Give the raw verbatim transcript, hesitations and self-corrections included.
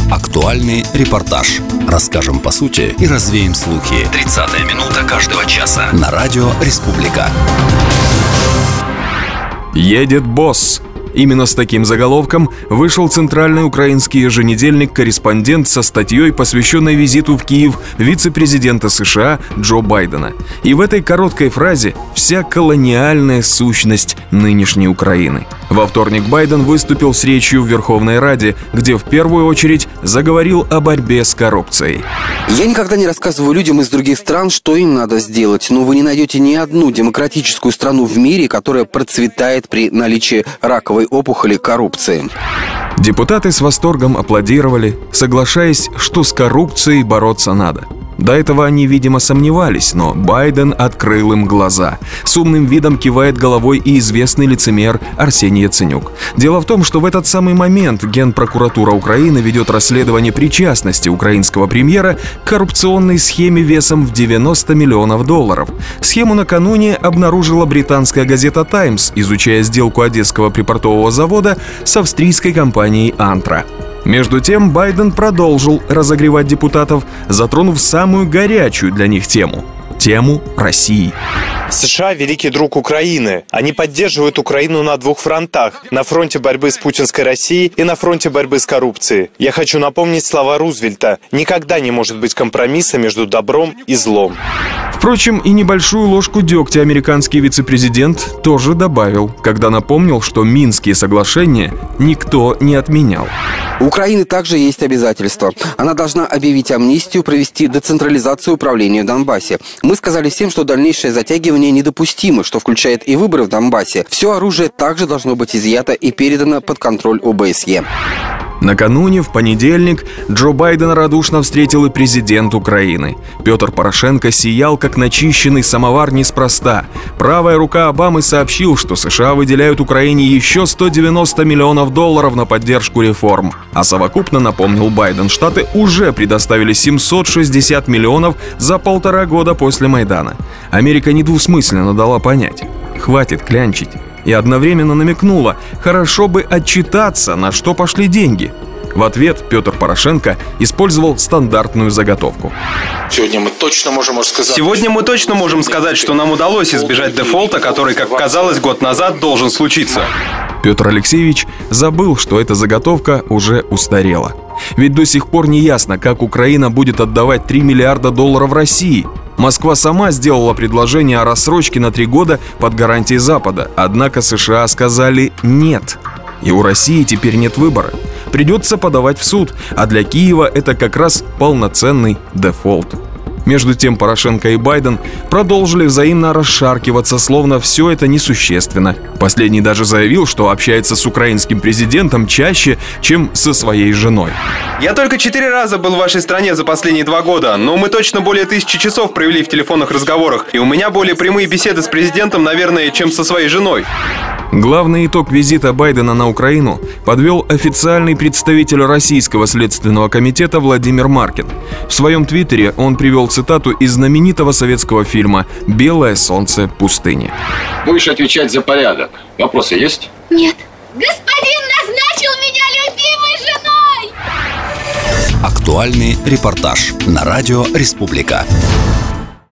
Актуальный репортаж. Расскажем по сути и развеем слухи. тридцатая минута каждого часа на радио «Республика». Едет босс. Именно с таким заголовком вышел центральный украинский еженедельник «Корреспондент» со статьей, посвященной визиту в Киев вице-президента США Джо Байдена. И в этой короткой фразе вся колониальная сущность нынешней Украины. Во вторник Байден выступил с речью в Верховной Раде, где в первую очередь заговорил о борьбе с коррупцией. Я никогда не рассказываю людям из других стран, что им надо сделать, но вы не найдете ни одну демократическую страну в мире, которая процветает при наличии раковой опухоли коррупции. Депутаты с восторгом аплодировали, соглашаясь, что с коррупцией бороться надо. До этого они, видимо, сомневались, но Байден открыл им глаза. С умным видом кивает головой и известный лицемер Арсений Яценюк. Дело в том, что в этот самый момент Генпрокуратура Украины ведет расследование причастности украинского премьера к коррупционной схеме весом в девяносто миллионов долларов. Схему накануне обнаружила британская газета «Таймс», изучая сделку Одесского припортового завода с австрийской компанией «Антра». Между тем, Байден продолжил разогревать депутатов, затронув самую горячую для них тему – тему России. США – великий друг Украины. Они поддерживают Украину на двух фронтах – на фронте борьбы с путинской Россией и на фронте борьбы с коррупцией. Я хочу напомнить слова Рузвельта: «Никогда не может быть компромисса между добром и злом». Впрочем, и небольшую ложку дегтя американский вице-президент тоже добавил, когда напомнил, что Минские соглашения никто не отменял. У Украины также есть обязательства. Она должна объявить амнистию, провести децентрализацию управления в Донбассе. Мы сказали всем, что дальнейшее затягивание недопустимо, что включает и выборы в Донбассе. Все оружие также должно быть изъято и передано под контроль о бэ эс е. Накануне, в понедельник, Джо Байден радушно встретил и президент Украины. Петр Порошенко сиял, как начищенный самовар, неспроста. Правая рука Обамы сообщил, что США выделяют Украине еще сто девяносто миллионов долларов на поддержку реформ. А совокупно, напомнил Байден, Штаты уже предоставили семьсот шестьдесят миллионов за полтора года после Майдана. Америка недвусмысленно дала понять: хватит клянчить. И одновременно намекнула: хорошо бы отчитаться, на что пошли деньги. В ответ Петр Порошенко использовал стандартную заготовку. Сегодня мы точно можем сказать... Сегодня мы точно можем сказать, что нам удалось избежать дефолта, который, как казалось, год назад должен случиться. Петр Алексеевич забыл, что эта заготовка уже устарела. Ведь до сих пор не ясно, как Украина будет отдавать три миллиарда долларов России. Москва сама сделала предложение о рассрочке на три года под гарантией Запада, однако США сказали «нет». И у России теперь нет выбора. Придется подавать в суд, а для Киева это как раз полноценный дефолт. Между тем Порошенко и Байден продолжили взаимно расшаркиваться, словно все это несущественно. Последний даже заявил, что общается с украинским президентом чаще, чем со своей женой. Я только четыре раза был в вашей стране за последние два года, но мы точно более тысячи часов провели в телефонных разговорах, и у меня более прямые беседы с президентом, наверное, чем со своей женой. Главный итог визита Байдена на Украину подвел официальный представитель Российского следственного комитета Владимир Маркин. В своем твиттере он привел цитату из знаменитого советского фильма «Белое солнце пустыни». Будешь отвечать за порядок. Вопросы есть? Нет. Господин назначил меня любимой женой! Актуальный репортаж на радио «Республика».